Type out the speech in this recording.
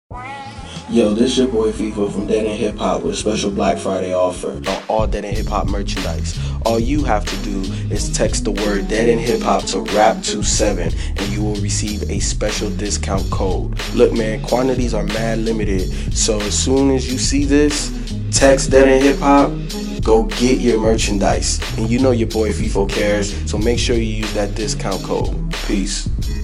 Yo, this your boy FIFA from Dead End Hip Hop with a special Black Friday offer on all Dead End Hip Hop merchandise. All you have to do is text the word Dead End Hip Hop to RAP27 and you will receive a special discount code. Look man, quantities are mad limited, so as soon as you see this, text Dead End Hip Hop, go get your merchandise. And you know your boy FIFA cares, so make sure you use that discount code. Peace.